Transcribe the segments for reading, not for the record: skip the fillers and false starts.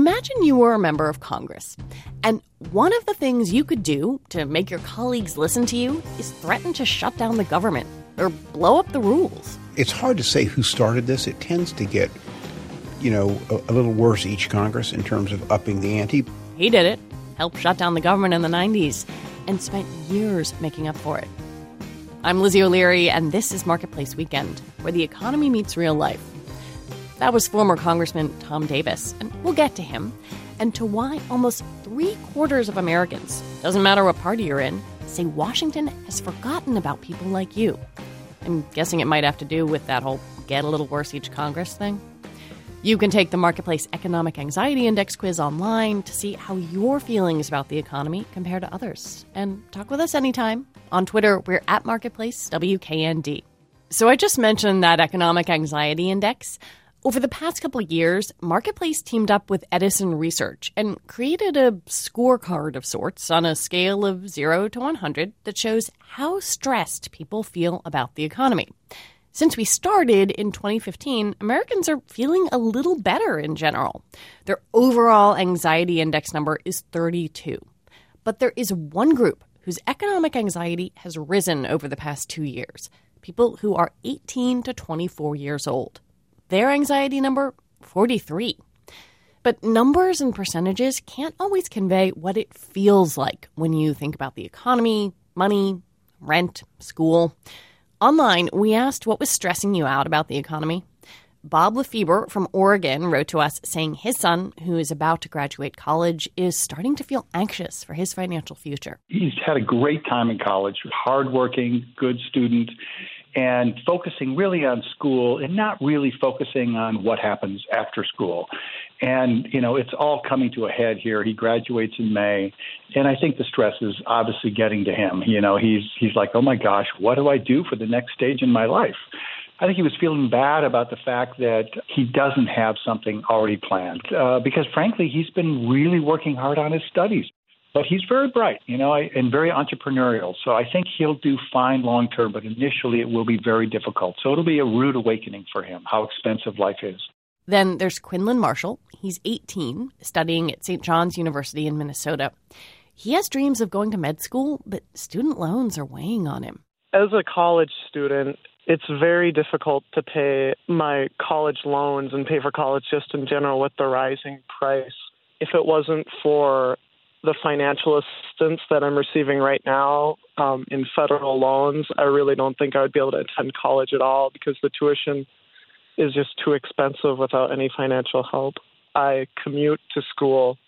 Imagine you were a member of Congress, and one of the things you could do to make your colleagues listen to you is threaten to shut down the government or blow up the rules. It's hard to say who started this. It tends to get, a little worse each Congress in terms of upping the ante. He did it, helped shut down the government in the 90s, and spent years making up for it. I'm Lizzie O'Leary, and this is Marketplace Weekend, where the economy meets real life. That was former Congressman Tom Davis, and we'll get to him, and to why almost 3/4 of Americans, doesn't matter what party you're in, say Washington has forgotten about people like you. I'm guessing it might have to do with that whole get a little worse each Congress thing. You can take the Marketplace Economic Anxiety Index quiz online to see how your feelings about the economy compare to others. And talk with us anytime. On Twitter, we're at Marketplace WKND. So I just mentioned that Economic Anxiety Index. Over the past couple of years, Marketplace teamed up with Edison Research and created a scorecard of sorts on a scale of 0 to 100 that shows how stressed people feel about the economy. Since we started in 2015, Americans are feeling a little better in general. Their overall anxiety index number is 32. But there is one group whose economic anxiety has risen over the past 2 years, people who are 18 to 24 years old. Their anxiety number, 43. But numbers and percentages can't always convey what it feels like when you think about the economy, money, rent, school. Online, we asked what was stressing you out about the economy. Bob Lefebvre from Oregon wrote to us saying his son, who is about to graduate college, is starting to feel anxious for his financial future. He's had a great time in college, hardworking, good student, and focusing really on school and not really focusing on what happens after school. And, it's all coming to a head here. He graduates in May, and I think the stress is obviously getting to him. He's like, oh, my gosh, what do I do for the next stage in my life? I think he was feeling bad about the fact that he doesn't have something already planned because, frankly, he's been really working hard on his studies. But he's very bright, and very entrepreneurial. So I think he'll do fine long term, but initially it will be very difficult. So it'll be a rude awakening for him, how expensive life is. Then there's Quinlan Marshall. He's 18, studying at St. John's University in Minnesota. He has dreams of going to med school, but student loans are weighing on him. As a college student, it's very difficult to pay my college loans and pay for college just in general with the rising price. If it wasn't for the financial assistance that I'm receiving right now in federal loans, I really don't think I would be able to attend college at all because the tuition is just too expensive without any financial help. I commute to school,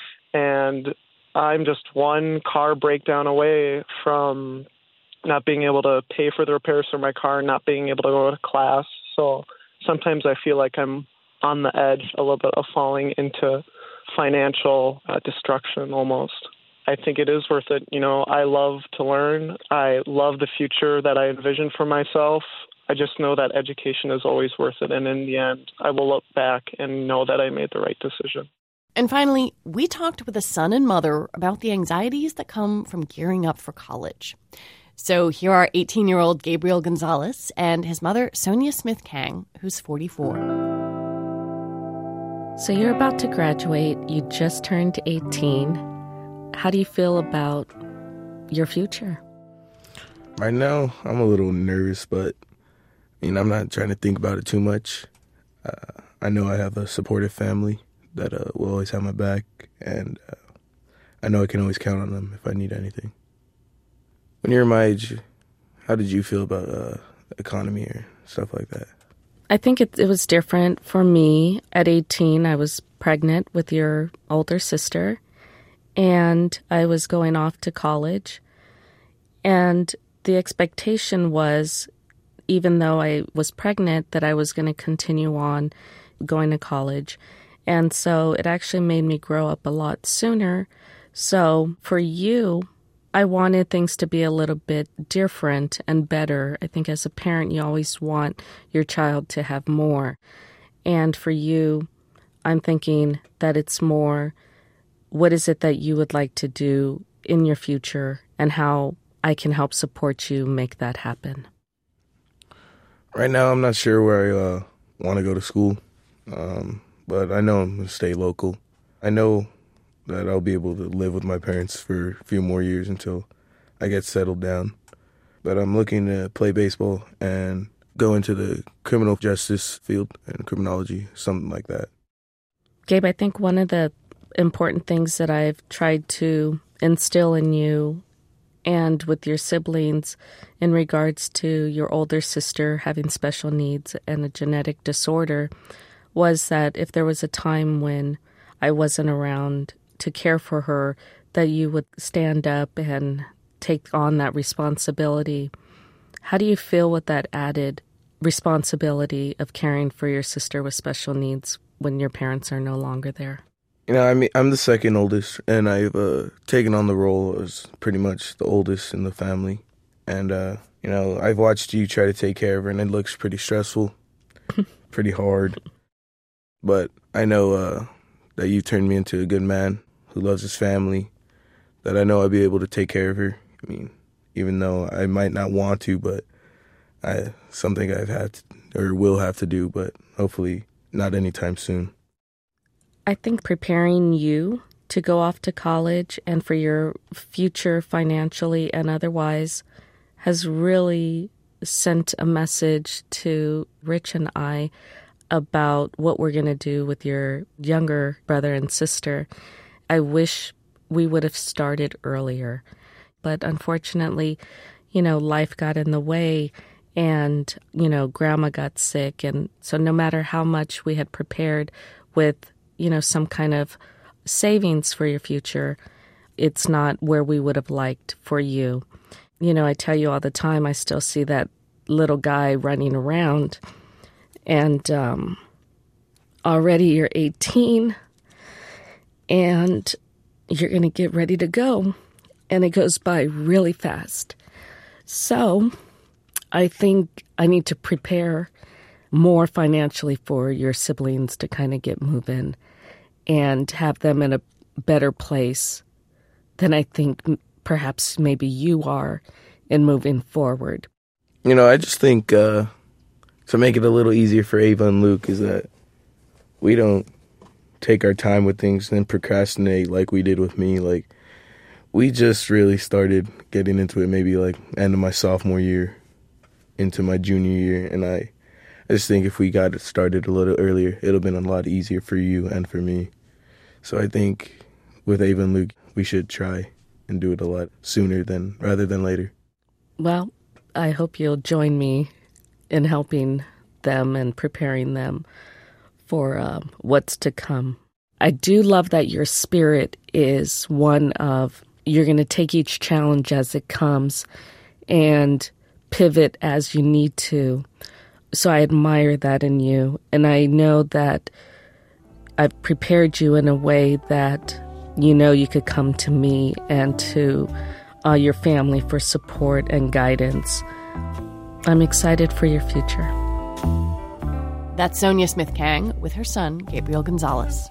and I'm just one car breakdown away from not being able to pay for the repairs for my car, not being able to go to class. So sometimes I feel like I'm on the edge a little bit of falling into financial destruction almost. I think it is worth it. I love to learn. I love the future that I envision for myself. I just know that education is always worth it. And in the end, I will look back and know that I made the right decision. And finally, we talked with a son and mother about the anxieties that come from gearing up for college. So here are 18-year-old Gabriel Gonzalez and his mother, Sonia Smith Kang, who's 44. So you're about to graduate. You just turned 18. How do you feel about your future? Right now, I'm a little nervous, but I'm not trying to think about it too much. I know I have a supportive family that will always have my back, and I know I can always count on them if I need anything. When you're my age, how did you feel about the economy or stuff like that? I think it was different for me. At 18, I was pregnant with your older sister, and I was going off to college. And the expectation was, even though I was pregnant, that I was going to continue on going to college. And so it actually made me grow up a lot sooner. So for you, I wanted things to be a little bit different and better. I think as a parent, you always want your child to have more. And for you, I'm thinking that it's more, what is it that you would like to do in your future and how I can help support you make that happen? Right now, I'm not sure where I want to go to school, but I know I'm going to stay local. I know that I'll be able to live with my parents for a few more years until I get settled down. But I'm looking to play baseball and go into the criminal justice field and criminology, something like that. Gabe, I think one of the important things that I've tried to instill in you and with your siblings in regards to your older sister having special needs and a genetic disorder was that if there was a time when I wasn't around to care for her, that you would stand up and take on that responsibility. How do you feel with that added responsibility of caring for your sister with special needs when your parents are no longer there? I'm the second oldest, and I've taken on the role as pretty much the oldest in the family. And, I've watched you try to take care of her, and it looks pretty stressful, pretty hard. But I know that you turned me into a good man who loves his family, that I know I'll be able to take care of her. I mean, even though I might not want to, but something I've had to, or will have to do, but hopefully not anytime soon. I think preparing you to go off to college and for your future financially and otherwise has really sent a message to Rich and I about what we're going to do with your younger brother and sister. I wish we would have started earlier, but unfortunately, life got in the way and, Grandma got sick. And so no matter how much we had prepared with some kind of savings for your future, it's not where we would have liked for you. I tell you all the time, I still see that little guy running around, and already you're 18, and you're going to get ready to go, and it goes by really fast. So I think I need to prepare more financially for your siblings to kind of get moving and have them in a better place than I think perhaps maybe you are in moving forward. I just think to make it a little easier for Ava and Luke is that we don't take our time with things and procrastinate like we did with me. Like, we just really started getting into it maybe like end of my sophomore year into my junior year, and I just think if we got it started a little earlier, it would have been a lot easier for you and for me. So I think with Ava and Luke, we should try and do it a lot sooner rather than later. Well, I hope you'll join me in helping them and preparing them for what's to come. I do love that your spirit is one of you're going to take each challenge as it comes and pivot as you need to. So I admire that in you. And I know that I've prepared you in a way that you could come to me and to your family for support and guidance. I'm excited for your future. That's Sonia Smith Kang with her son, Gabriel Gonzalez.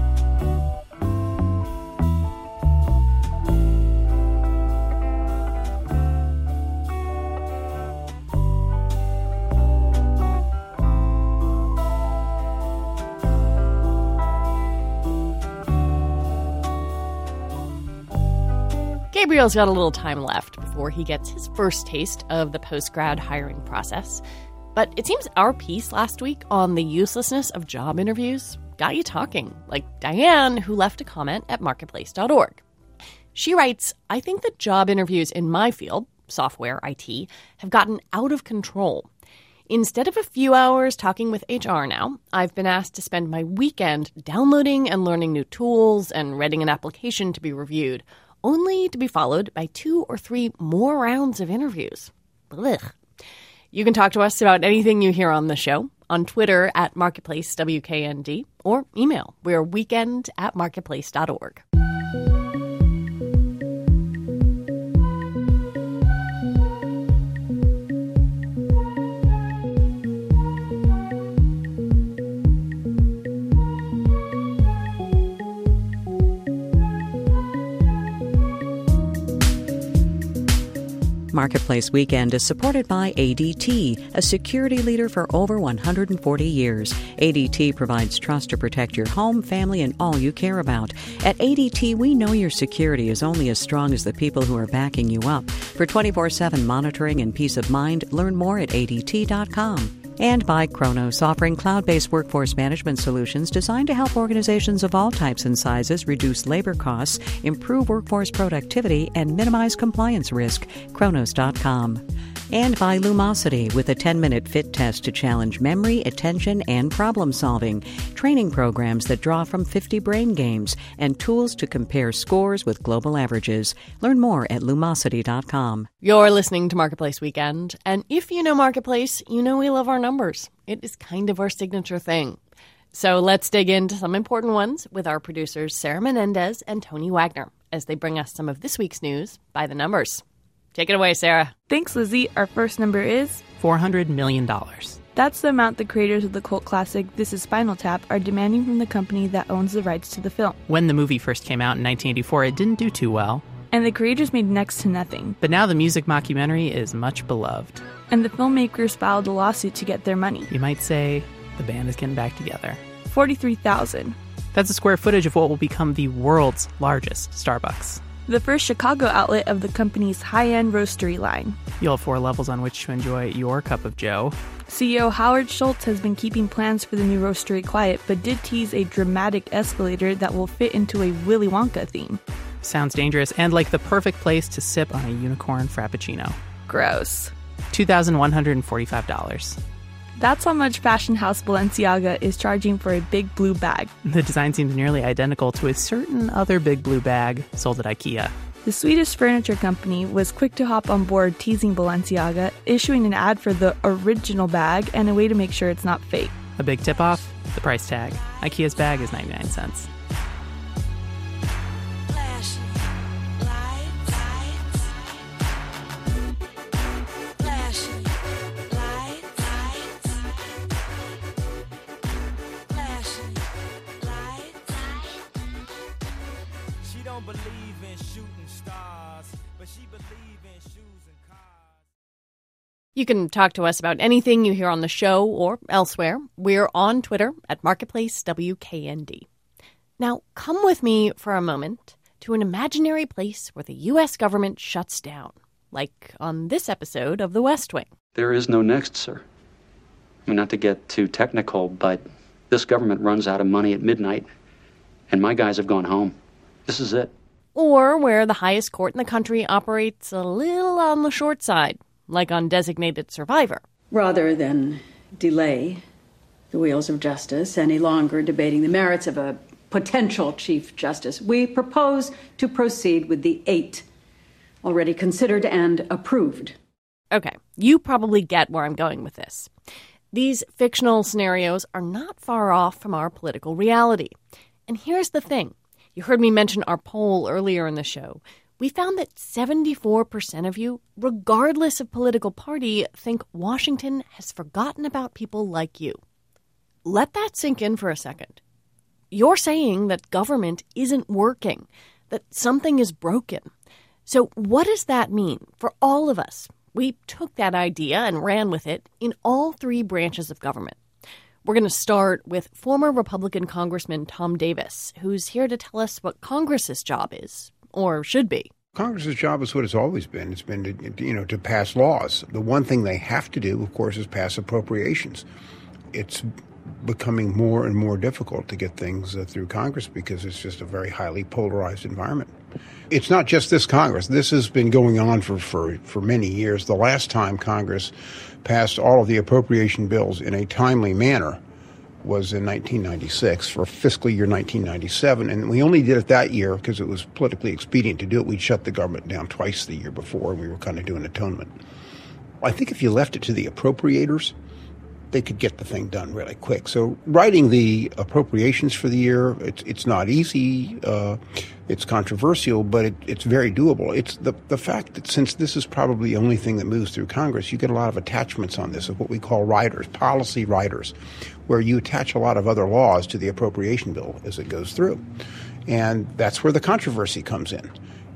Gabriel's got a little time left before he gets his first taste of the post-grad hiring process. But it seems our piece last week on the uselessness of job interviews got you talking, like Diane, who left a comment at marketplace.org. She writes, I think that job interviews in my field, software, IT, have gotten out of control. Instead of a few hours talking with HR now, I've been asked to spend my weekend downloading and learning new tools and writing an application to be reviewed, only to be followed by 2 or 3 more rounds of interviews. Blech. You can talk to us about anything you hear on the show on Twitter at MarketplaceWKND or email. We're weekend@marketplace.org. Marketplace Weekend is supported by ADT, a security leader for over 140 years. ADT provides trust to protect your home, family, and all you care about. At ADT, we know your security is only as strong as the people who are backing you up. For 24/7 monitoring and peace of mind, learn more at ADT.com. And by Kronos, offering cloud-based workforce management solutions designed to help organizations of all types and sizes reduce labor costs, improve workforce productivity, and minimize compliance risk. Kronos.com. And by Lumosity, with a 10-minute fit test to challenge memory, attention, and problem-solving, training programs that draw from 50 brain games, and tools to compare scores with global averages. Learn more at Lumosity.com. You're listening to Marketplace Weekend, and if you know Marketplace, you know we love our numbers. It is kind of our signature thing. So let's dig into some important ones with our producers Sarah Menendez and Tony Wagner as they bring us some of this week's news by the numbers. Take it away, Sarah. Thanks, Lizzie. Our first number is $400 million. That's the amount the creators of the cult classic This Is Spinal Tap are demanding from the company that owns the rights to the film. When the movie first came out in 1984, it didn't do too well. And the creators made next to nothing. But now the music mockumentary is much beloved. And the filmmakers filed a lawsuit to get their money. You might say the band is getting back together. 43,000. That's the square footage of what will become the world's largest Starbucks. The first Chicago outlet of the company's high-end roastery line. You'll have 4 levels on which to enjoy your cup of joe. CEO Howard Schultz has been keeping plans for the new roastery quiet, but did tease a dramatic escalator that will fit into a Willy Wonka theme. Sounds dangerous and like the perfect place to sip on a unicorn frappuccino. Gross. $2,145. That's how much fashion house Balenciaga is charging for a big blue bag. The design seems nearly identical to a certain other big blue bag sold at IKEA. The Swedish furniture company was quick to hop on board teasing Balenciaga, issuing an ad for the original bag and a way to make sure it's not fake. A big tip-off? The price tag. IKEA's bag is 99 cents. You can talk to us about anything you hear on the show or elsewhere. We're on Twitter at MarketplaceWKND. Now, come with me for a moment to an imaginary place where the U.S. government shuts down, like on this episode of The West Wing. There is no next, sir. I mean, not to get too technical, but this government runs out of money at midnight, and my guys have gone home. This is it. Or where the highest court in the country operates a little on the short side, like on Designated Survivor. Rather than delay the wheels of justice any longer debating the merits of a potential Chief Justice, we propose to proceed with the 8 already considered and approved. Okay, you probably get where I'm going with this. These fictional scenarios are not far off from our political reality. And here's the thing. You heard me mention our poll earlier in the show. We found that 74% of you, regardless of political party, think Washington has forgotten about people like you. Let that sink in for a second. You're saying that government isn't working, that something is broken. So what does that mean for all of us? We took that idea and ran with it in all 3 branches of government. We're going to start with former Republican Congressman Tom Davis, who's here to tell us what Congress's job is. Or should be. Congress's job is what it's always been. It's been to pass laws. The one thing they have to do, of course, is pass appropriations. It's becoming more and more difficult to get things through Congress because it's just a very highly polarized environment. It's not just this Congress. This has been going on for many years. The last time Congress passed all of the appropriation bills in a timely manner was in 1996 for fiscal year 1997, and we only did it that year because it was politically expedient to do it. We'd shut the government down twice the year before, and we were kind of doing atonement. I think if you left it to the appropriators, they could get the thing done really quick. So writing the appropriations for the year, it's not easy, it's controversial, but it's very doable. It's the fact that since this is probably the only thing that moves through Congress, you get a lot of attachments on this of what we call riders, policy riders, where you attach a lot of other laws to the appropriation bill as it goes through. And that's where the controversy comes in.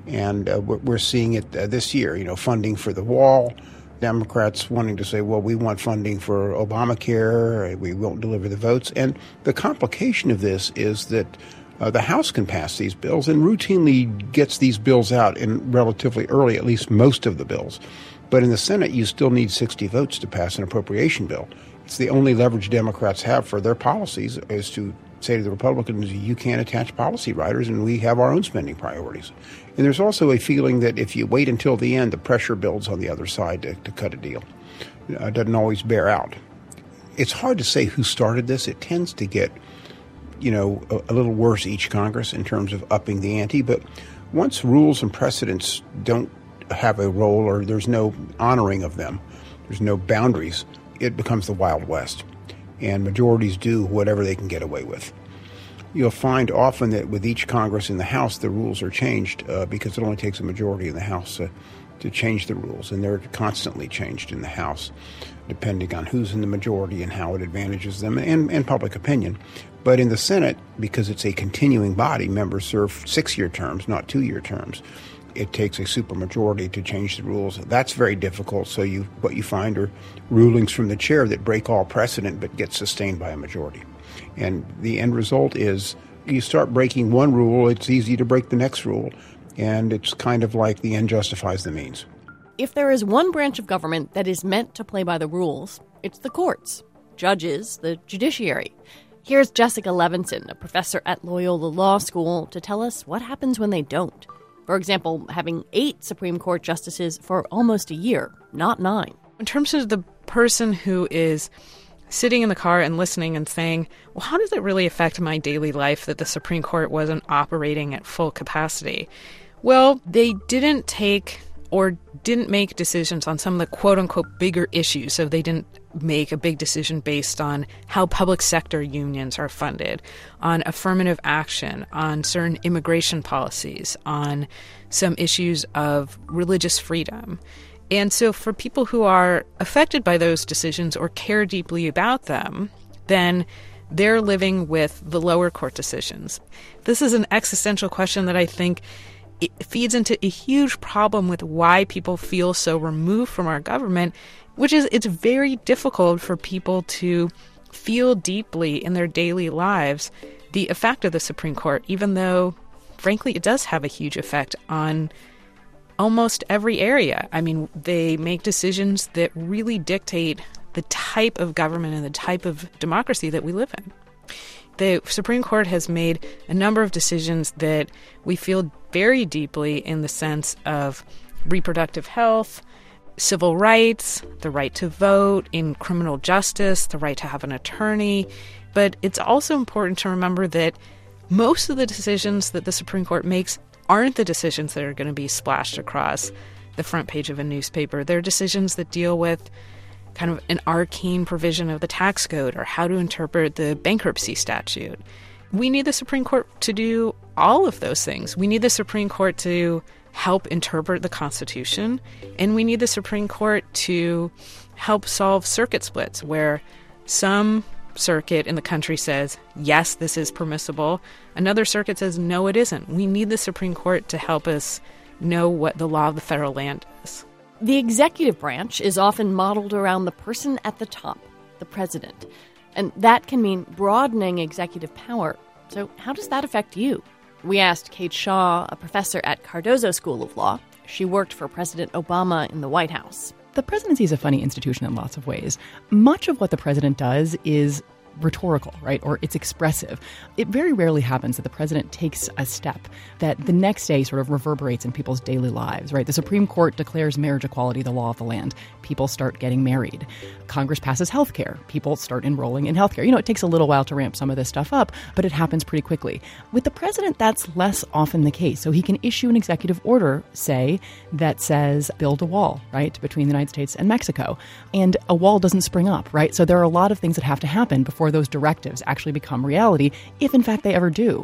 And we're seeing it this year, funding for the wall, Democrats wanting to say, well, we want funding for Obamacare, we won't deliver the votes. And the complication of this is that the House can pass these bills and routinely gets these bills out in relatively early, at least most of the bills. But in the Senate, you still need 60 votes to pass an appropriation bill. It's the only leverage Democrats have for their policies is to say to the Republicans, you can't attach policy riders, and we have our own spending priorities. And there's also a feeling that if you wait until the end, the pressure builds on the other side to cut a deal. It doesn't always bear out. It's hard to say who started this. It tends to get, a little worse each Congress in terms of upping the ante. But once rules and precedents don't have a role or there's no honoring of them, there's no boundaries, it becomes the Wild West. And majorities do whatever they can get away with. You'll find often that with each Congress in the House, the rules are changed because it only takes a majority in the House to change the rules. And they're constantly changed in the House, depending on who's in the majority and how it advantages them and public opinion. But in the Senate, because it's a continuing body, members serve 6-year terms, not 2-year terms. It takes a supermajority to change the rules. That's very difficult. So what you find are rulings from the chair that break all precedent but get sustained by a majority. And the end result is you start breaking one rule, it's easy to break the next rule. And it's kind of like the end justifies the means. If there is one branch of government that is meant to play by the rules, it's the courts, judges, the judiciary. Here's Jessica Levinson, a professor at Loyola Law School, to tell us what happens when they don't. For example, having 8 Supreme Court justices for almost a year, not 9. In terms of the person who is sitting in the car and listening and saying, well, how does it really affect my daily life that the Supreme Court wasn't operating at full capacity? Well, they didn't make decisions on some of the quote-unquote bigger issues. So they didn't make a big decision based on how public sector unions are funded, on affirmative action, on certain immigration policies, on some issues of religious freedom. And so for people who are affected by those decisions or care deeply about them, then they're living with the lower court decisions. This is an existential question that I think it feeds into a huge problem with why people feel so removed from our government, which is it's very difficult for people to feel deeply in their daily lives the effect of the Supreme Court, even though, frankly, it does have a huge effect on almost every area. I mean, they make decisions that really dictate the type of government and the type of democracy that we live in. The Supreme Court has made a number of decisions that we feel very deeply in the sense of reproductive health, civil rights, the right to vote, in criminal justice, the right to have an attorney. But it's also important to remember that most of the decisions that the Supreme Court makes aren't the decisions that are going to be splashed across the front page of a newspaper. They're decisions that deal with kind of an arcane provision of the tax code or how to interpret the bankruptcy statute. We need the Supreme Court to do all of those things. We need the Supreme Court to help interpret the Constitution, and we need the Supreme Court to help solve circuit splits where some circuit in the country says, yes, this is permissible. Another circuit says, no, it isn't. We need the Supreme Court to help us know what the law of the federal land is. The executive branch is often modeled around the person at the top, the president. And that can mean broadening executive power. So how does that affect you? We asked Kate Shaw, a professor at Cardozo School of Law. She worked for President Obama in the White House. The presidency is a funny institution in lots of ways. Much of what the president does is rhetorical, right? Or it's expressive. It very rarely happens that the president takes a step that the next day sort of reverberates in people's daily lives, right? The Supreme Court declares marriage equality the law of the land. People start getting married. Congress passes health care. People start enrolling in health care. It takes a little while to ramp some of this stuff up, but it happens pretty quickly. With the president, that's less often the case. So he can issue an executive order, say, that says build a wall, right, between the United States and Mexico. And a wall doesn't spring up, right? So there are a lot of things that have to happen before those directives actually become reality, if in fact they ever do.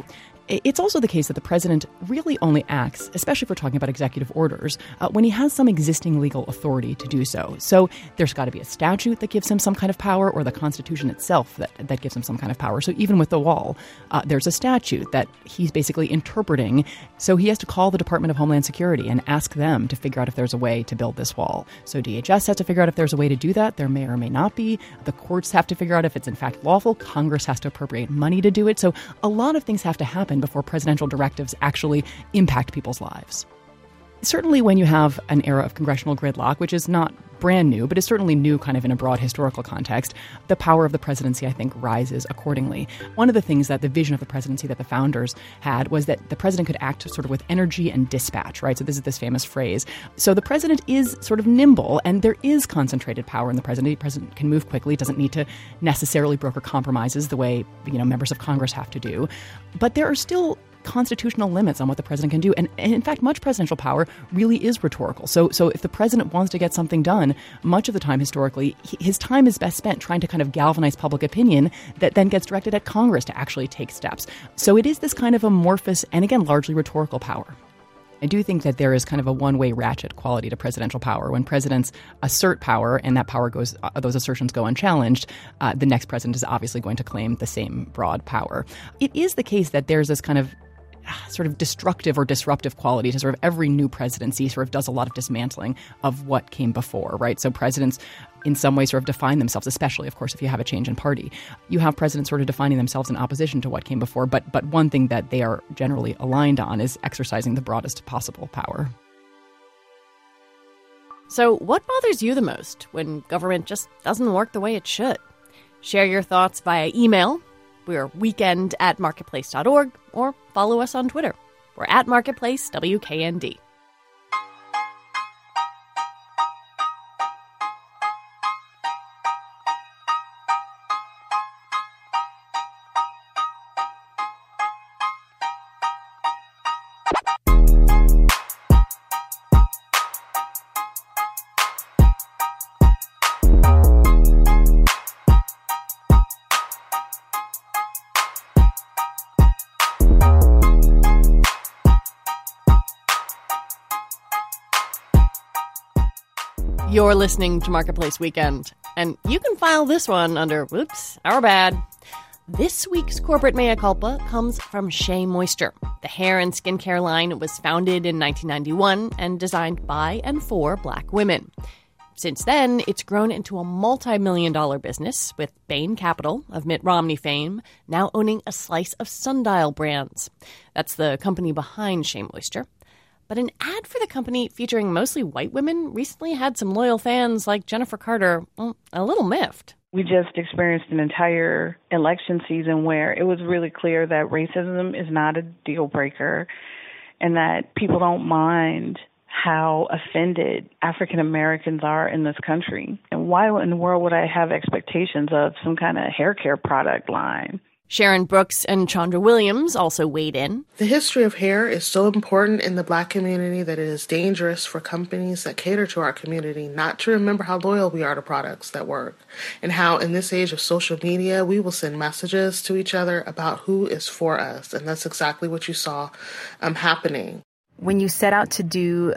It's also the case that the president really only acts, especially if we're talking about executive orders, when he has some existing legal authority to do so. So there's got to be a statute that gives him some kind of power, or the Constitution itself that gives him some kind of power. So even with the wall, there's a statute that he's basically interpreting. So he has to call the Department of Homeland Security and ask them to figure out if there's a way to build this wall. So DHS has to figure out if there's a way to do that. There may or may not be. The courts have to figure out if it's in fact lawful. Congress has to appropriate money to do it. So a lot of things have to happen before presidential directives actually impact people's lives. Certainly when you have an era of congressional gridlock, which is not brand new, but is certainly new kind of in a broad historical context, the power of the presidency, I think, rises accordingly. One of the things that the vision of the presidency that the founders had was that the president could act sort of with energy and dispatch, right? So this is this famous phrase. So the president is sort of nimble, and there is concentrated power in the president. The president can move quickly, doesn't need to necessarily broker compromises the way, members of Congress have to do. But there are still constitutional limits on what the president can do. And in fact, much presidential power really is rhetorical. So if the president wants to get something done, much of the time historically, his time is best spent trying to kind of galvanize public opinion that then gets directed at Congress to actually take steps. So it is this kind of amorphous and, again, largely rhetorical power. I do think that there is kind of a one-way ratchet quality to presidential power. When presidents assert power and that power goes, those assertions go unchallenged, the next president is obviously going to claim the same broad power. It is the case that there's this kind of sort of destructive or disruptive quality to sort of every new presidency sort of does a lot of dismantling of what came before, right? So presidents in some way sort of define themselves, especially, of course, if you have a change in party. You have presidents sort of defining themselves in opposition to what came before, but one thing that they are generally aligned on is exercising the broadest possible power. So what bothers you the most when government just doesn't work the way it should? Share your thoughts via email. We're weekend@marketplace.org, or follow us on Twitter. We're at Marketplace WKND. You're listening to Marketplace Weekend, and you can file this one under, whoops, our bad. This week's corporate mea culpa comes from Shea Moisture. The hair and skincare line was founded in 1991 and designed by and for Black women. Since then, it's grown into a multi-million-dollar business, with Bain Capital, of Mitt Romney fame, now owning a slice of Sundial Brands. That's the company behind Shea Moisture. But an ad for the company featuring mostly white women recently had some loyal fans like Jennifer Carter a little miffed. We just experienced an entire election season where it was really clear that racism is not a deal breaker and that people don't mind how offended African Americans are in this country. And why in the world would I have expectations of some kind of hair care product line? Sharon Brooks and Chandra Williams also weighed in. The history of hair is so important in the Black community that it is dangerous for companies that cater to our community not to remember how loyal we are to products that work, and how in this age of social media, we will send messages to each other about who is for us. And that's exactly what you saw happening. When you set out to do,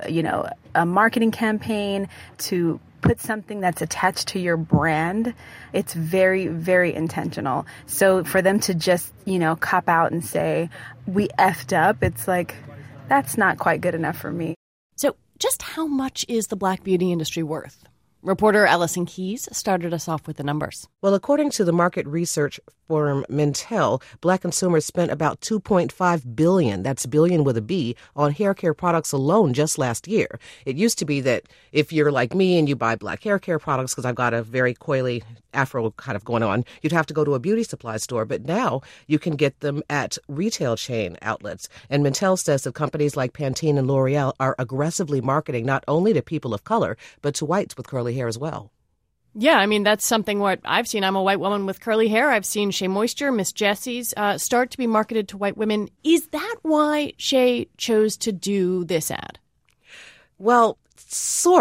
a marketing campaign to put something that's attached to your brand, it's very, very intentional. So for them to just, cop out and say, we effed up, it's like, that's not quite good enough for me. So just how much is the Black beauty industry worth? Reporter Allison Keyes started us off with the numbers. Well, according to the market research firm Mintel, Black consumers spent about $2.5 billion, that's billion with a B, on hair care products alone just last year. It used to be that if you're like me and you buy Black hair care products, because I've got a very coily afro kind of going on, you'd have to go to a beauty supply store. But now you can get them at retail chain outlets. And Mintel says that companies like Pantene and L'Oreal are aggressively marketing not only to people of color, but to whites with curly hair as well. Yeah, I mean, that's something what I've seen. I'm a white woman with curly hair. I've seen Shea Moisture, Miss Jessie's, start to be marketed to white women. Is that why Shea chose to do this ad? Well, sort of.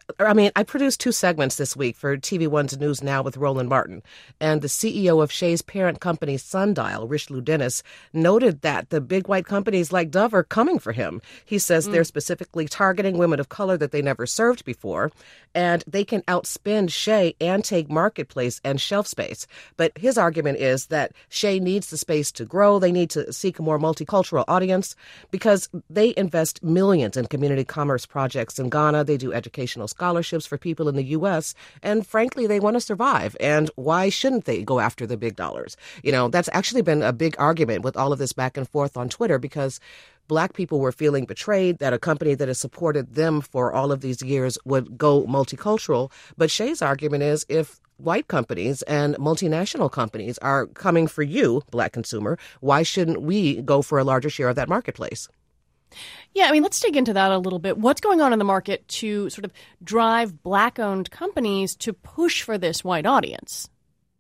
I produced 2 segments this week for TV One's News Now with Roland Martin. And the CEO of Shea's parent company, Sundial, Richelieu Dennis, noted that the big white companies like Dove are coming for him. He says they're specifically targeting women of color that they never served before, and they can outspend Shea and take marketplace and shelf space. But his argument is that Shea needs the space to grow. They need to seek a more multicultural audience because they invest millions in community commerce projects in Ghana. They do educational scholarships for people in the U.S., and frankly, they want to survive. And why shouldn't they go after the big dollars? That's actually been a big argument with all of this back and forth on Twitter because Black people were feeling betrayed that a company that has supported them for all of these years would go multicultural. But Shea's argument is if white companies and multinational companies are coming for you, Black consumer, why shouldn't we go for a larger share of that marketplace? Yeah, let's dig into that a little bit. What's going on in the market to sort of drive Black-owned companies to push for this white audience?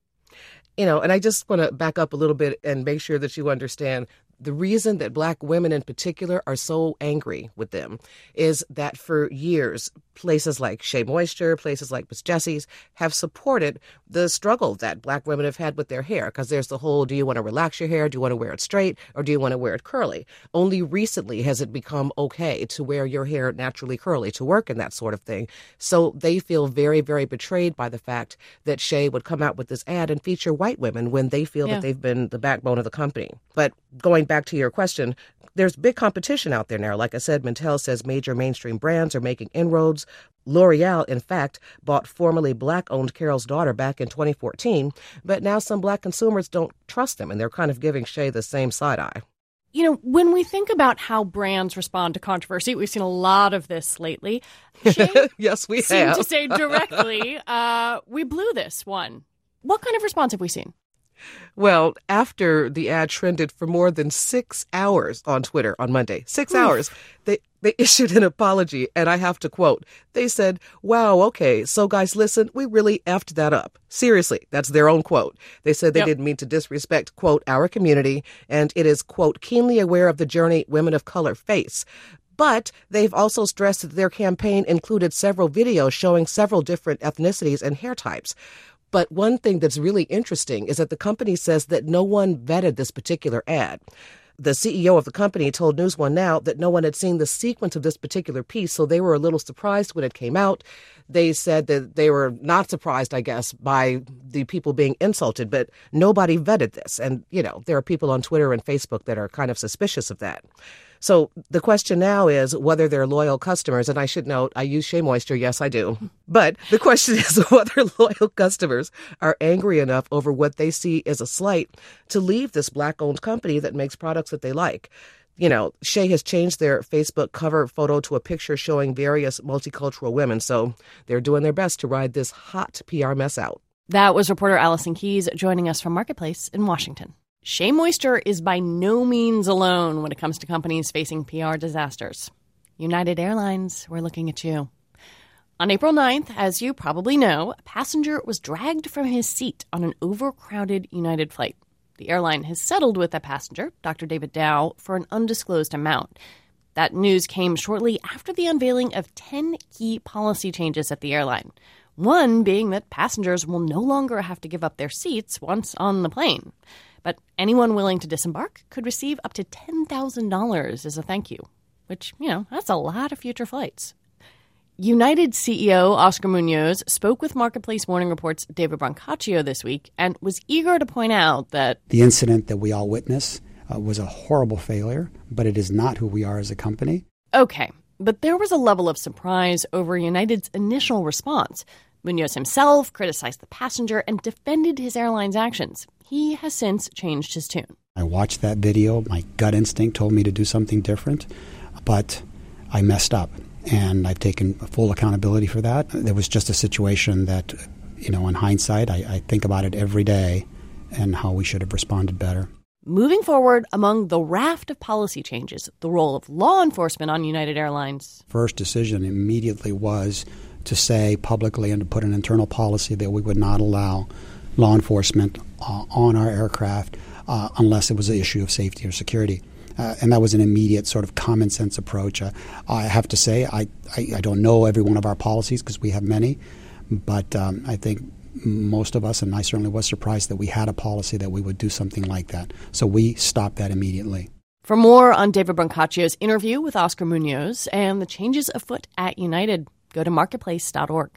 And I just want to back up a little bit and make sure that you understand the reason that Black women in particular are so angry with them is that for years, places like Shea Moisture, places like Miss Jessie's have supported the struggle that Black women have had with their hair, because there's the whole, do you want to relax your hair? Do you want to wear it straight? Or do you want to wear it curly? Only recently has it become okay to wear your hair naturally curly, to work and that sort of thing. So they feel very, very betrayed by the fact that Shea would come out with this ad and feature white women when they feel that they've been the backbone of the company. But going back to your question, there's big competition out there now. Like I said, Mintel says major mainstream brands are making inroads. L'Oreal, in fact, bought formerly Black-owned Carol's Daughter back in 2014, but now some Black consumers don't trust them, and they're kind of giving Shea the same side eye. When we think about how brands respond to controversy, we've seen a lot of this lately. Yes, we seemed have. to say directly, we blew this one. What kind of response have we seen? Well, after the ad trended for more than 6 hours on Twitter on Monday, 6 hours, they issued an apology, and I have to quote, they said, wow, okay, so guys, listen, we really effed that up. Seriously, that's their own quote. They said they didn't mean to disrespect, quote, our community, and it is, quote, keenly aware of the journey women of color face. But they've also stressed that their campaign included several videos showing several different ethnicities and hair types. But one thing that's really interesting is that the company says that no one vetted this particular ad. The CEO of the company told News One Now that no one had seen the sequence of this particular piece, so they were a little surprised when it came out. They said that they were not surprised, I guess, by the people being insulted, but nobody vetted this. And, there are people on Twitter and Facebook that are kind of suspicious of that. So the question now is whether they're loyal customers. And I should note, I use Shea Moisture. Yes, I do. But the question is whether loyal customers are angry enough over what they see as a slight to leave this Black-owned company that makes products that they like. Shea has changed their Facebook cover photo to a picture showing various multicultural women. So they're doing their best to ride this hot PR mess out. That was reporter Allison Keyes joining us from Marketplace in Washington. Shea Moisture is by no means alone when it comes to companies facing PR disasters. United Airlines, we're looking at you. On April 9th, as you probably know, a passenger was dragged from his seat on an overcrowded United flight. The airline has settled with that passenger, Dr. David Dow, for an undisclosed amount. That news came shortly after the unveiling of 10 key policy changes at the airline. One being that passengers will no longer have to give up their seats once on the plane. But anyone willing to disembark could receive up to $10,000 as a thank you, which, that's a lot of future flights. United CEO Oscar Munoz spoke with Marketplace Morning Report's David Brancaccio this week and was eager to point out that the incident that we all witnessed was a horrible failure, but it is not who we are as a company. Okay, but there was a level of surprise over United's initial response. Munoz himself criticized the passenger and defended his airline's actions. He has since changed his tune. I watched that video. My gut instinct told me to do something different, but I messed up, and I've taken full accountability for that. There was just a situation that, in hindsight, I think about it every day and how we should have responded better. Moving forward, among the raft of policy changes, the role of law enforcement on United Airlines. First decision immediately was to say publicly and to put an internal policy that we would not allow law enforcement on our aircraft unless it was an issue of safety or security. And that was an immediate sort of common sense approach. I have to say, I don't know every one of our policies because we have many, but I think most of us, and I certainly was surprised that we had a policy that we would do something like that. So we stopped that immediately. For more on David Brancaccio's interview with Oscar Munoz and the changes afoot at United, go to marketplace.org.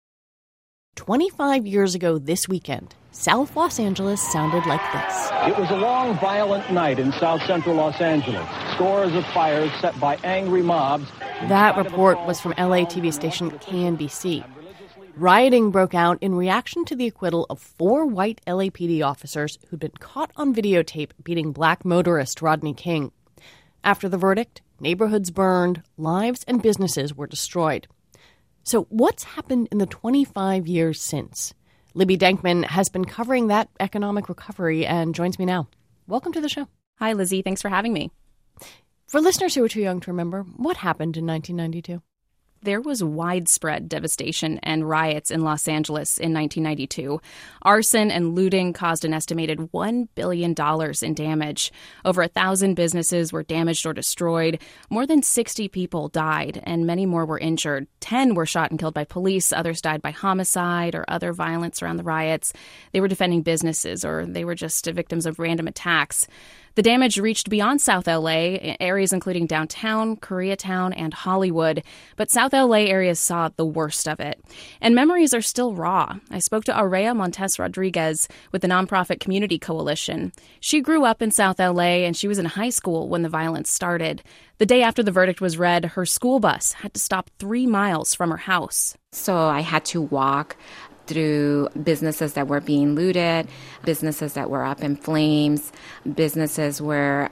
25 years ago this weekend, South Los Angeles sounded like this. It was a long, violent night in South Central Los Angeles. Scores of fires set by angry mobs. That report was from LA TV station KNBC. Rioting broke out in reaction to the acquittal of 4 white LAPD officers who'd been caught on videotape beating black motorist Rodney King. After the verdict, neighborhoods burned, lives and businesses were destroyed. So what's happened in the 25 years since? Libby Denkman has been covering that economic recovery and joins me now. Welcome to the show. Hi, Lizzie. Thanks for having me. For listeners who are too young to remember, what happened in 1992? There was widespread devastation and riots in Los Angeles in 1992. Arson and looting caused an estimated $1 billion in damage. Over 1,000 businesses were damaged or destroyed. More than 60 people died, and many more were injured. 10 were shot and killed by police. Others died by homicide or other violence around the riots. They were defending businesses, or they were just victims of random attacks. The damage reached beyond South LA, areas including downtown, Koreatown, and Hollywood. But South LA areas saw the worst of it. And memories are still raw. I spoke to Aurea Montes Rodriguez with the nonprofit Community Coalition. She grew up in South LA, and she was in high school when the violence started. The day after the verdict was read, her school bus had to stop 3 miles from her house. So I had to walk through businesses that were being looted, businesses that were up in flames, businesses where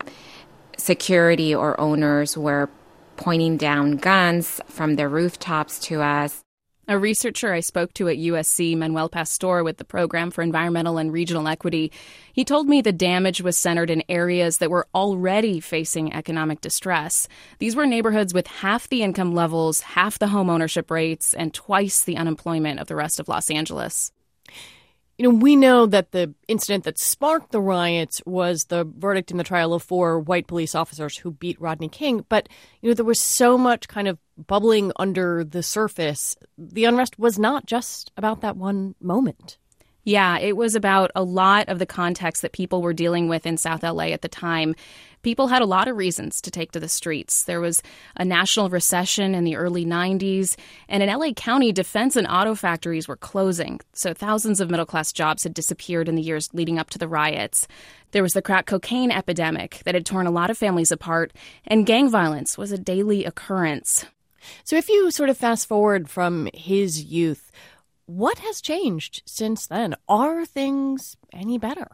security or owners were pointing down guns from their rooftops to us. A researcher I spoke to at USC, Manuel Pastor, with the Program for Environmental and Regional Equity, he told me the damage was centered in areas that were already facing economic distress. These were neighborhoods with half the income levels, half the home ownership rates, and twice the unemployment of the rest of Los Angeles. You know, we know that the incident that sparked the riots was the verdict in the trial of 4 white police officers who beat Rodney King. But, you know, there was so much kind of bubbling under the surface. The unrest was not just about that one moment. Yeah, it was about a lot of the context that people were dealing with in South LA at the time. People had a lot of reasons to take to the streets. There was a national recession in the early 90s, and in LA County, defense and auto factories were closing. So thousands of middle-class jobs had disappeared in the years leading up to the riots. There was the crack cocaine epidemic that had torn a lot of families apart, and gang violence was a daily occurrence. So if you sort of fast forward from his youth, what has changed since then? Are things any better?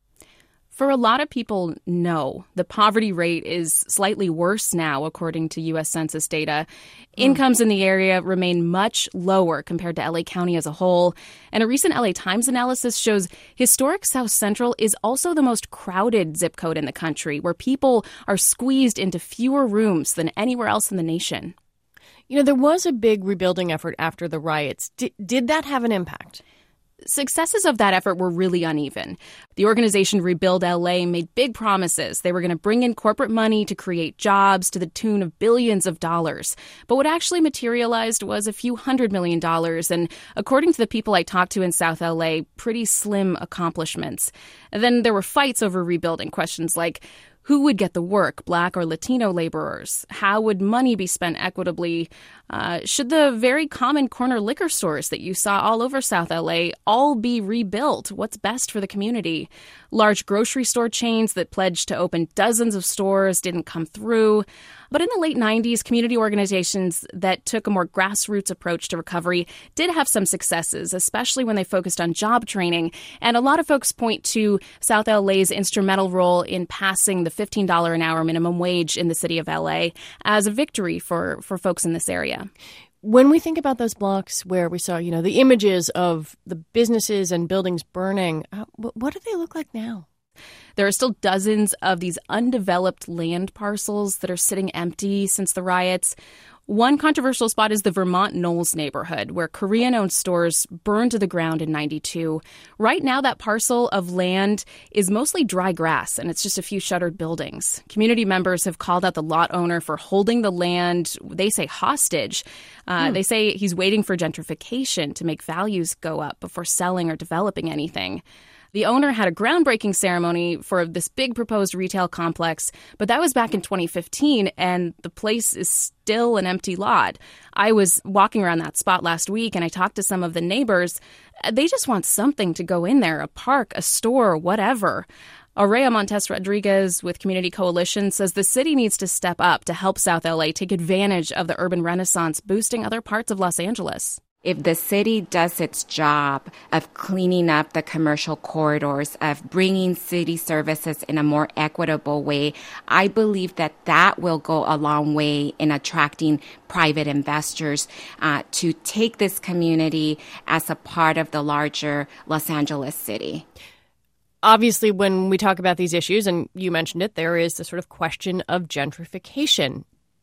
For a lot of people, no. The poverty rate is slightly worse now, according to U.S. Census data. Incomes in the area remain much lower compared to LA County as a whole. And a recent LA Times analysis shows historic South Central is also the most crowded zip code in the country, where people are squeezed into fewer rooms than anywhere else in the nation. You know, there was a big rebuilding effort after the riots. Did that have an impact? Successes of that effort were really uneven. The organization Rebuild LA made big promises. They were going to bring in corporate money to create jobs to the tune of billions of dollars. But what actually materialized was a few $100 million. And according to the people I talked to in South LA, pretty slim accomplishments. And then there were fights over rebuilding, questions like, who would get the work, Black or Latino laborers? How would money be spent equitably? Should the very common corner liquor stores that you saw all over South LA all be rebuilt? What's best for the community? Large grocery store chains that pledged to open dozens of stores didn't come through. But in the late 90s, community organizations that took a more grassroots approach to recovery did have some successes, especially when they focused on job training. And a lot of folks point to South LA's instrumental role in passing the $15 an hour minimum wage in the city of LA as a victory for folks in this area. When we think about those blocks where we saw, you know, the images of the businesses and buildings burning, what do they look like now? There are still dozens of these undeveloped land parcels that are sitting empty since the riots. One controversial spot is the Vermont Knolls neighborhood, where Korean-owned stores burned to the ground in 92. Right now, that parcel of land is mostly dry grass, and it's just a few shuttered buildings. Community members have called out the lot owner for holding the land, they say, hostage. They say he's waiting for gentrification to make values go up before selling or developing anything. The owner had a groundbreaking ceremony for this big proposed retail complex, but that was back in 2015, and the place is still an empty lot. I was walking around that spot last week, and I talked to some of the neighbors. They just want something to go in there, a park, a store, whatever. Aurea Montes Rodriguez with Community Coalition says the city needs to step up to help South LA take advantage of the urban renaissance, boosting other parts of Los Angeles. If the city does its job of cleaning up the commercial corridors, of bringing city services in a more equitable way, I believe that that will go a long way in attracting private investors to take this community as a part of the larger Los Angeles city. Obviously, when we talk about these issues, and you mentioned it, there is the sort of question of gentrification.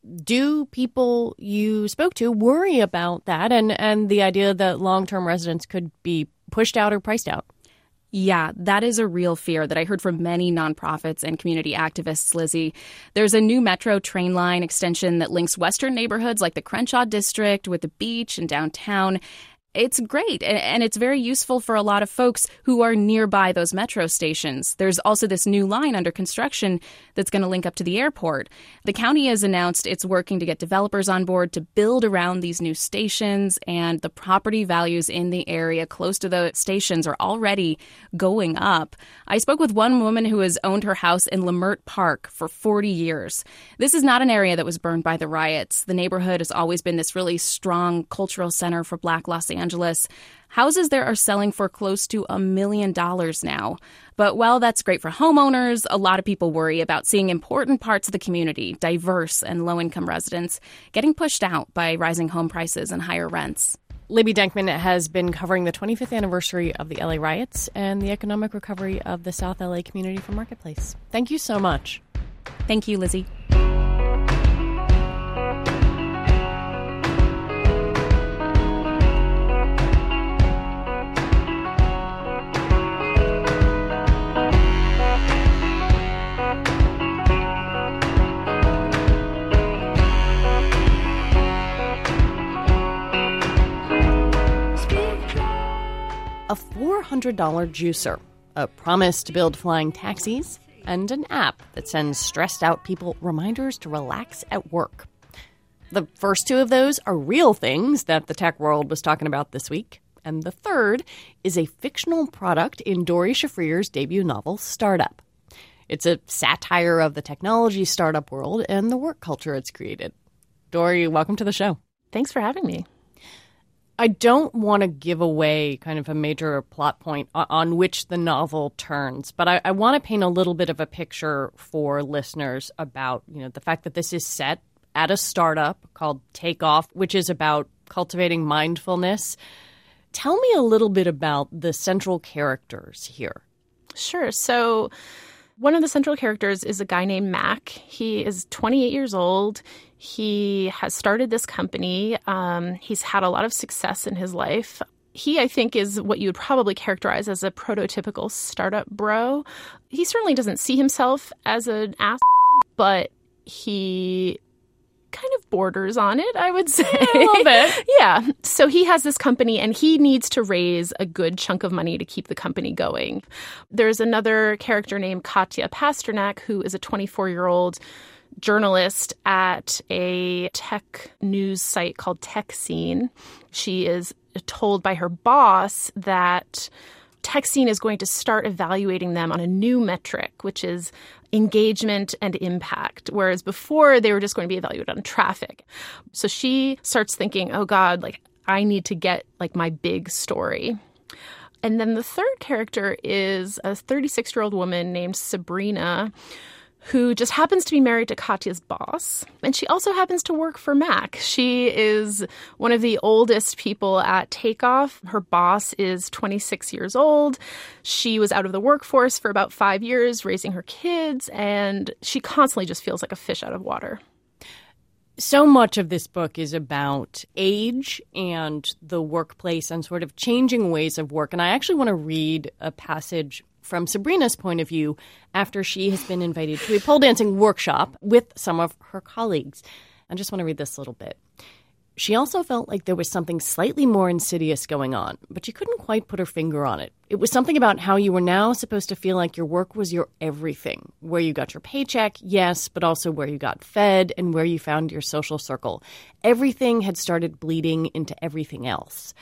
Do people you spoke to worry about that and the idea that long-term residents could be pushed out or priced out? Yeah, that is a real fear that I heard from many nonprofits and community activists, Lizzie. There's a new metro train line extension that links western neighborhoods like the Crenshaw district with the beach and downtown. It's great, and it's very useful for a lot of folks who are nearby those metro stations. There's also this new line under construction that's going to link up to the airport. The county has announced it's working to get developers on board to build around these new stations, and the property values in the area close to the stations are already going up. I spoke with one woman who has owned her house in Lemert Park for 40 years. This is not an area that was burned by the riots. The neighborhood has always been this really strong cultural center for Black Los Angeles. Houses there are selling for close to $1 million now. But while that's great for homeowners, a lot of people worry about seeing important parts of the community, diverse and low-income residents, getting pushed out by rising home prices and higher rents. Libby Denkman has been covering the 25th anniversary of the LA riots and the economic recovery of the South LA community for Marketplace. Thank you so much. Thank you, Lizzie. A $400 juicer, a promise to build flying taxis, and an app that sends stressed-out people reminders to relax at work. The first two of those are real things that the tech world was talking about this week, and the third is a fictional product in Dori Shafrir's debut novel, Startup. It's a satire of the technology startup world and the work culture it's created. Dori, welcome to the show. Thanks for having me. I don't want to give away kind of a major plot point on which the novel turns, but I want to paint a little bit of a picture for listeners about, the fact that this is set at a startup called Takeoff, which is about cultivating mindfulness. Tell me a little bit about the central characters here. Sure. So one of the central characters is a guy named Mac. He is 28 years old. He has started this company. He's had a lot of success in his life. He, I think, is what you would probably characterize as a prototypical startup bro. He certainly doesn't see himself as an ass, but he kind of borders on it, I would say. A little bit. Yeah. So he has this company and he needs to raise a good chunk of money to keep the company going. There's another character named Katya Pasternak, who is a 24-year-old journalist at a tech news site called TechScene. She is told by her boss that TechScene is going to start evaluating them on a new metric, which is engagement and impact, whereas before they were just going to be evaluated on traffic. So she starts thinking, oh God, I need to get my big story. And then the third character is a 36-year-old woman named Sabrina, who just happens to be married to Katya's boss. And she also happens to work for Mac. She is one of the oldest people at Takeoff. Her boss is 26 years old. She was out of the workforce for about 5 years, raising her kids, and she constantly just feels like a fish out of water. So much of this book is about age and the workplace and sort of changing ways of work. And I actually want to read a passage from Sabrina's point of view after she has been invited to a pole dancing workshop with some of her colleagues. I just want to read this a little bit. She also felt like there was something slightly more insidious going on, but she couldn't quite put her finger on it. It was something about how you were now supposed to feel like your work was your everything, where you got your paycheck, yes, but also where you got fed and where you found your social circle. Everything had started bleeding into everything else.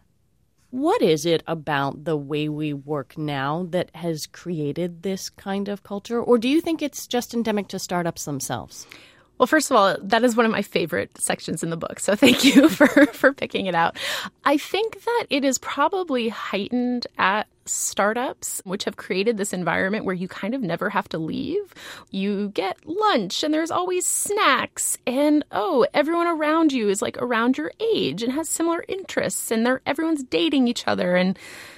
What is it about the way we work now that has created this kind of culture? Or do you think it's just endemic to startups themselves? Well, first of all, that is one of my favorite sections in the book, so thank you for picking it out. I think that it is probably heightened at startups, which have created this environment where you kind of never have to leave. You get lunch and there's always snacks, and everyone around you is like around your age and has similar interests, and everyone's dating each other, and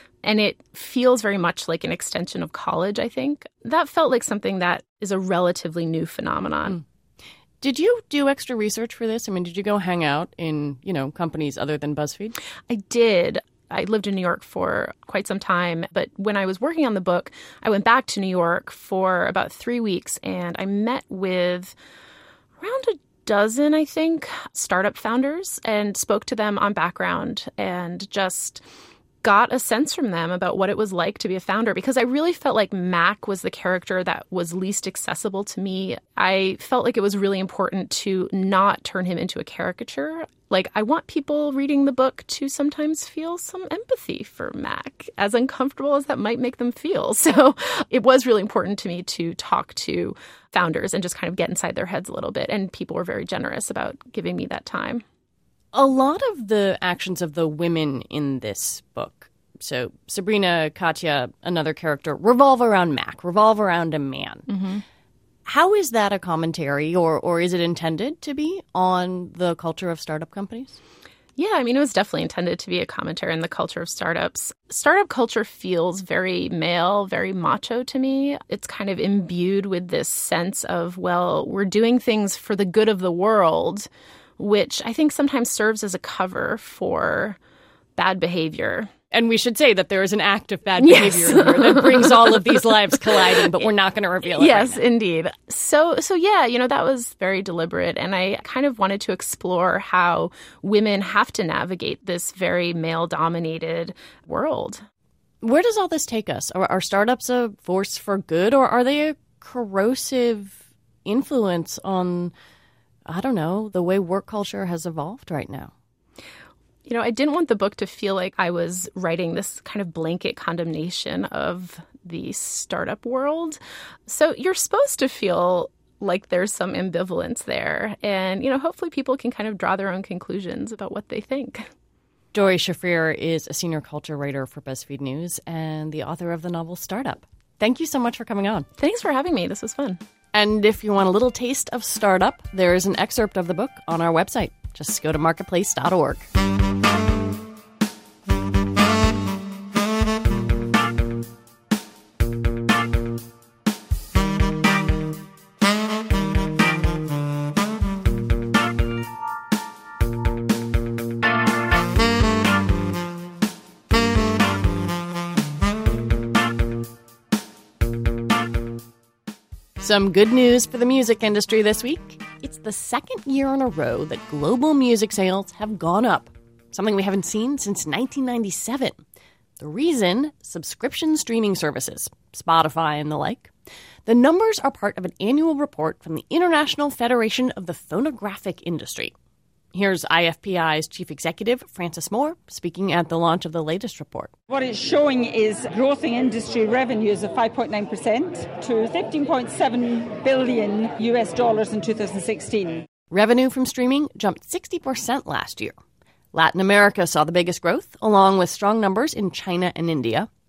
it feels very much like an extension of college, I think. That felt like something that is a relatively new phenomenon. Did you do extra research for this? I mean, did you go hang out in, companies other than BuzzFeed? I did. I lived in New York for quite some time, but when I was working on the book, I went back to New York for about 3 weeks, and I met with around a dozen, I think, startup founders and spoke to them on background and just got a sense from them about what it was like to be a founder, because I really felt like Mac was the character that was least accessible to me. I felt like it was really important to not turn him into a caricature. Like, I want people reading the book to sometimes feel some empathy for Mac, as uncomfortable as that might make them feel. So it was really important to me to talk to founders and just kind of get inside their heads a little bit. And people were very generous about giving me that time. A lot of the actions of the women in this book, so Sabrina, Katya, another character, revolve around Mac, revolve around a man. Mm-hmm. How is that a commentary, or is it intended to be, on the culture of startup companies? Yeah, I mean, it was definitely intended to be a commentary on the culture of startups. Startup culture feels very male, very macho to me. It's kind of imbued with this sense of, well, we're doing things for the good of the world, which I think sometimes serves as a cover for bad behavior. And we should say that there is an act of bad behavior here that brings all of these lives colliding, but we're not going to reveal it. Yes, right now. Indeed. So yeah, that was very deliberate. And I kind of wanted to explore how women have to navigate this very male-dominated world. Where does all this take us? Are startups a force for good, or are they a corrosive influence on, I don't know, the way work culture has evolved right now? I didn't want the book to feel like I was writing this kind of blanket condemnation of the startup world. So you're supposed to feel like there's some ambivalence there. And, hopefully people can kind of draw their own conclusions about what they think. Doree Shafrir is a senior culture writer for BuzzFeed News and the author of the novel Startup. Thank you so much for coming on. Thanks for having me. This was fun. And if you want a little taste of Startup, there is an excerpt of the book on our website. Just go to marketplace.org. Some good news for the music industry this week. It's the second year in a row that global music sales have gone up, something we haven't seen since 1997. The reason? Subscription streaming services, Spotify and the like. The numbers are part of an annual report from the International Federation of the Phonographic Industry. Here's IFPI's chief executive, Frances Moore, speaking at the launch of the latest report. What it's showing is growth in industry revenues of 5.9% to $15.7 billion in 2016. Revenue from streaming jumped 60% last year. Latin America saw the biggest growth, along with strong numbers in China and India.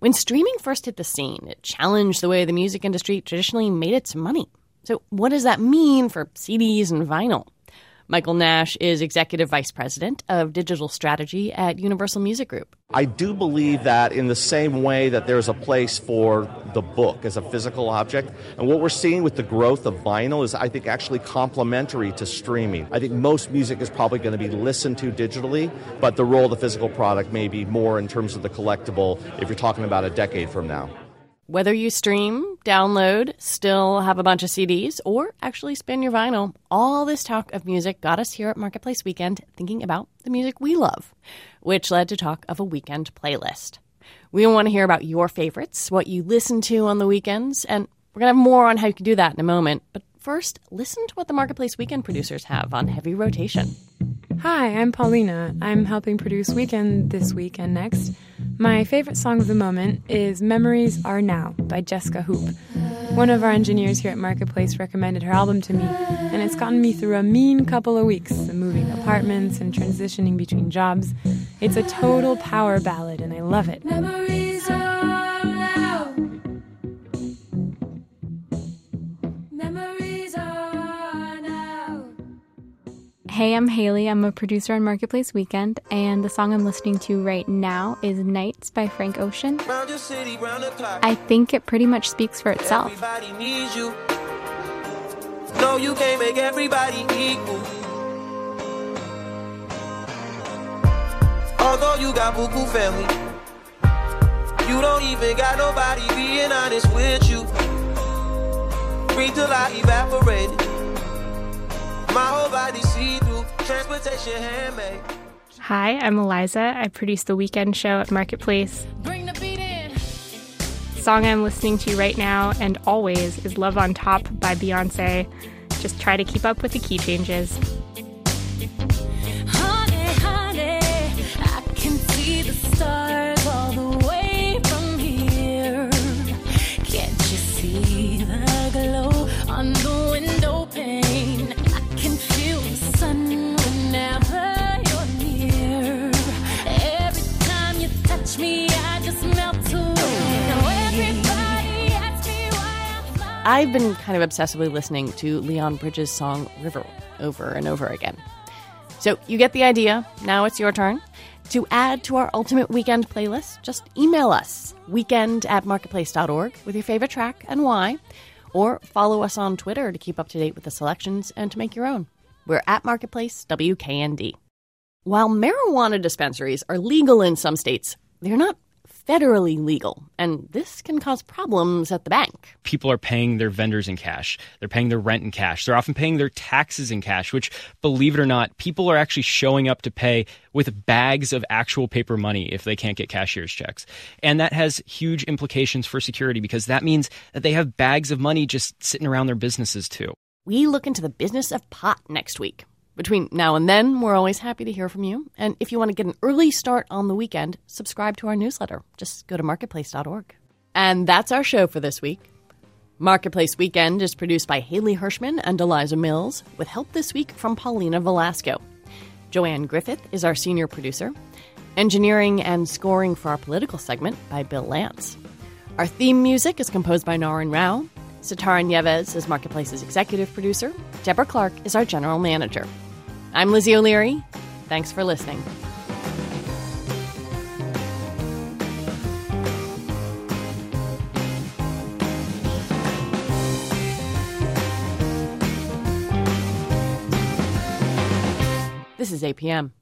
When streaming first hit the scene, it challenged the way the music industry traditionally made its money. So what does that mean for CDs and vinyl? Michael Nash is Executive Vice President of Digital Strategy at Universal Music Group. I do believe that in the same way that there's a place for the book as a physical object, and what we're seeing with the growth of vinyl is, I think, actually complementary to streaming. I think most music is probably going to be listened to digitally, but the role of the physical product may be more in terms of the collectible if you're talking about a decade from now. Whether you stream, download, still have a bunch of CDs, or actually spin your vinyl, all this talk of music got us here at Marketplace Weekend thinking about the music we love, which led to talk of a weekend playlist. We want to hear about your favorites, what you listen to on the weekends, and we're going to have more on how you can do that in a moment. But first, listen to what the Marketplace Weekend producers have on heavy rotation. Hi, I'm Paulina. I'm helping produce Weekend this week and next. My favorite song of the moment is Memories Are Now by Jessica Hoop. One of our engineers here at Marketplace recommended her album to me, and it's gotten me through a mean couple of weeks of moving apartments and transitioning between jobs. It's a total power ballad, and I love it. Memories are now. Memories are now. Hey, I'm Haley. I'm a producer on Marketplace Weekend, and the song I'm listening to right now is Nights by Frank Ocean. I think it pretty much speaks for itself. Everybody needs you. No, you can't make everybody equal. Although you got buku family, you don't even got nobody being honest with you. Breathe till I evaporated. My whole body see-through, transportation handmade. Hi, I'm Eliza. I produce the Weekend show at Marketplace. Bring the beat in. The song I'm listening to right now and always is Love on Top by Beyonce. Just try to keep up with the key changes. Honey, honey, I can see the stars all the way from here. Can't you see the glow on the window pane? I can feel the sun whenever you're near. Every time you touch me, I just melt away. Now everybody asks me why I'm flying. I've been kind of obsessively listening to Leon Bridges' song River over and over again. So you get the idea. Now it's your turn. To add to our Ultimate Weekend playlist, just email us, weekend@marketplace.org, with your favorite track and why, or follow us on Twitter to keep up to date with the selections and to make your own. We're at Marketplace WKND. While marijuana dispensaries are legal in some states, they're not federally legal, and this can cause problems at the bank. People are paying their vendors in cash. They're paying their rent in cash. They're often paying their taxes in cash, which, believe it or not, people are actually showing up to pay with bags of actual paper money if they can't get cashier's checks. And that has huge implications for security because that means that they have bags of money just sitting around their businesses too. We look into the business of pot next week. Between now and then, we're always happy to hear from you. And if you want to get an early start on the weekend, subscribe to our newsletter. Just go to marketplace.org. And that's our show for this week. Marketplace Weekend is produced by Haley Hirschman and Eliza Mills, with help this week from Paulina Velasco. Joanne Griffith is our senior producer. Engineering and scoring for our political segment by Bill Lance. Our theme music is composed by Naren Rao. Sitara Nieves is Marketplace's executive producer. Deborah Clark is our general manager. I'm Lizzie O'Leary. Thanks for listening. This is APM.